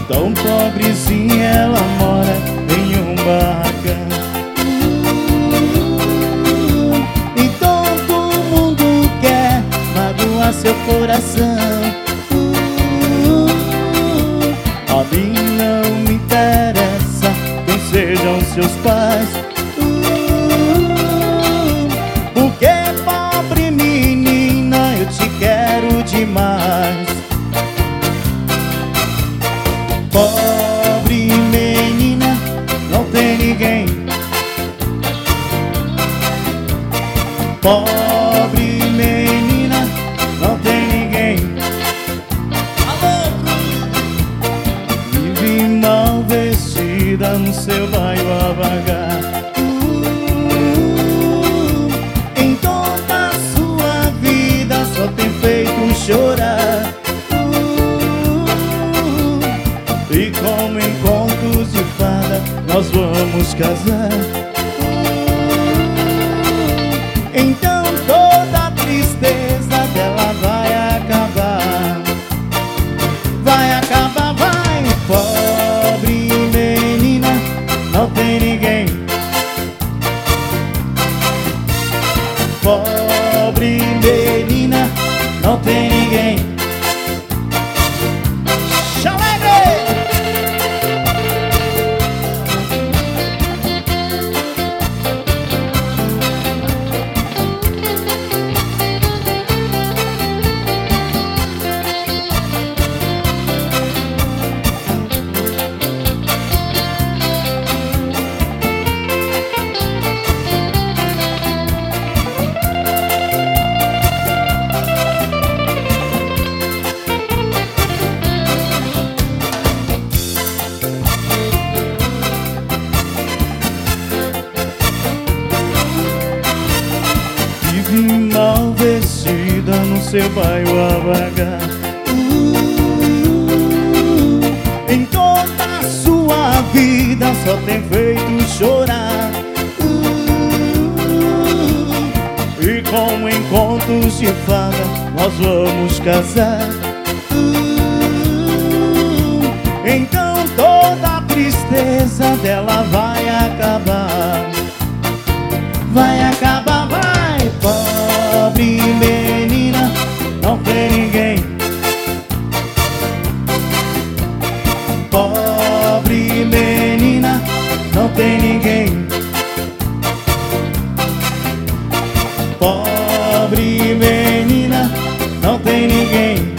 Tão pobrezinha, ela mora em um barracão. E todo mundo quer magoar seu coração. A mim não me interessa quem sejam seus pais. Porque pobre menina, eu te quero demais. Pobre menina, não tem ninguém. Pobre menina, não tem ninguém. Alô! Vive mal vestida no seu bairro a vagar. Em toda a sua vida só tem feito chorar. E como em contos de fada nós vamos casar. Então toda a tristeza dela vai acabar. Vai acabar, vai. Pobre menina, não tem ninguém. Pobre menina, não tem ninguém. Mal vestida no seu bairro a vagar. Em toda a sua vida só tem feito chorar. E como em contos de fada nós vamos casar. Então toda a tristeza dela vai acabar. Vai acabar, vai. Pobre menina, não tem ninguém. Pobre menina, não tem ninguém. Pobre menina, não tem ninguém.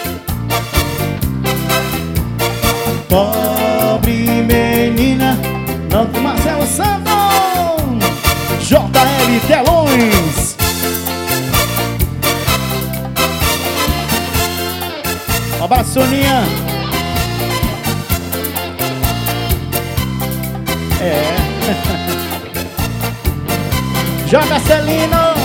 Pobre menina, não tem. Marcelo Santos, JL Telões. Um abraço, Soninha. É. Joga Celino.